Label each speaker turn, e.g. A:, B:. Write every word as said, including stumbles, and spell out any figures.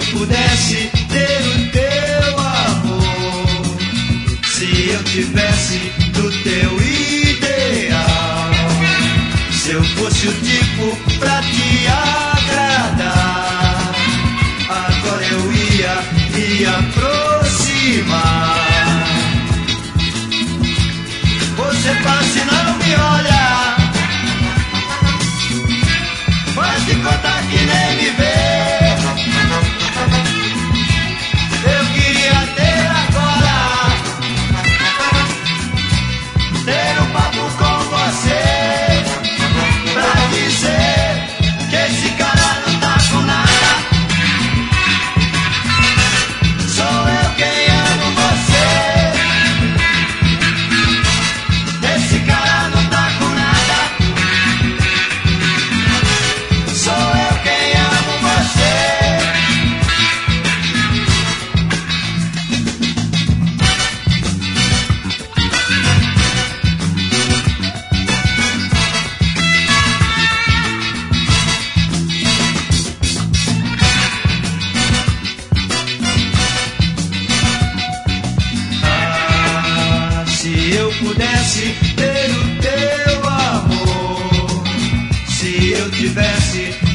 A: pudesse ter o teu amor, se eu tivesse do teu ideal, se eu fosse o tipo pra te agradar, agora eu ia me aproximar. Você passe não me olha, faz de conta que nem me vê. Eu queria ter agora, ter um papo com você, pra dizer que esse cara não tá com nada. Sou eu quem amo você. Esse cara não tá com nada. Sou eu quem amo você. Ah, se eu pudesse ter o teu amor, se eu tivesse